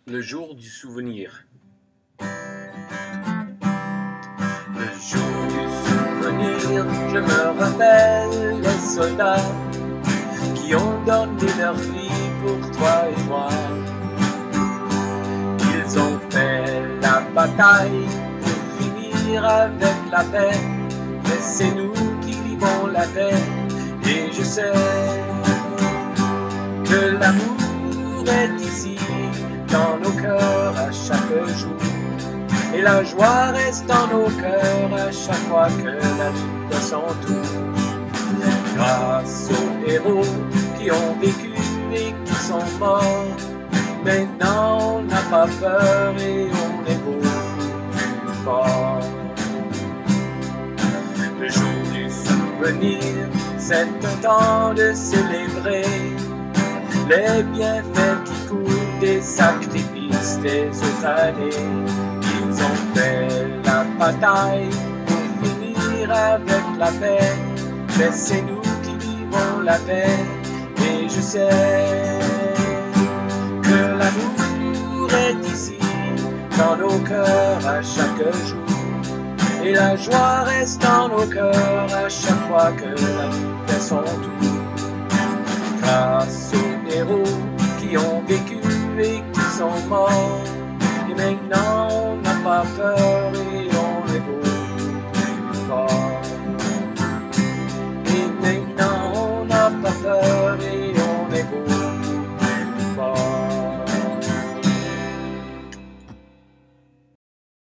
Le jour du souvenir. Le jour du souvenir, je me rappelle les soldats qui ont donné leur vie pour toi et moi. Ils ont fait la bataille pour finir avec la paix, mais c'est nous qui vivons la paix. Et je sais que l'amour est ici dans nos cœurs à chaque jour, et la joie reste dans nos cœurs à chaque fois que la lutte fait son tour. Grâce aux héros qui ont vécu et qui sont morts, maintenant on n'a pas peur et on est beaucoup plus fort. Le jour du souvenir, c'est un temps de célébrer les bienfaits qui coulent des sacrifices des autres années. Ils ont fait la bataille pour finir avec la paix, mais c'est nous qui vivons la paix. Et je sais que l'amour est ici dans nos cœurs à chaque jour, et la joie reste dans nos cœurs à chaque fois que la vie fait son tour. Grâce aux héros qui ont vécu et qui sont morts, et maintenant on n'a pas peur